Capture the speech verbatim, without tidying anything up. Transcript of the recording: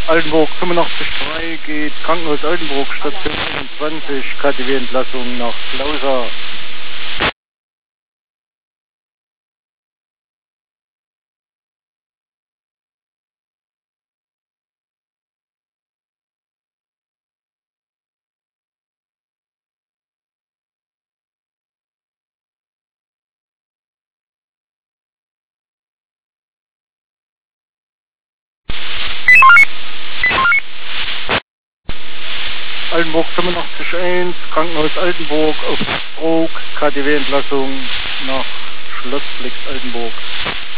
Altenburg fünfundachtzig Komma drei geht Krankenhaus Altenburg, Station einundzwanzig, K T W-Entlassung nach Lausa. Altenburg fünfundachtzig Komma eins, Krankenhaus Altenburg auf Stroke, K T W-Entlassung nach Schlossflex Altenburg.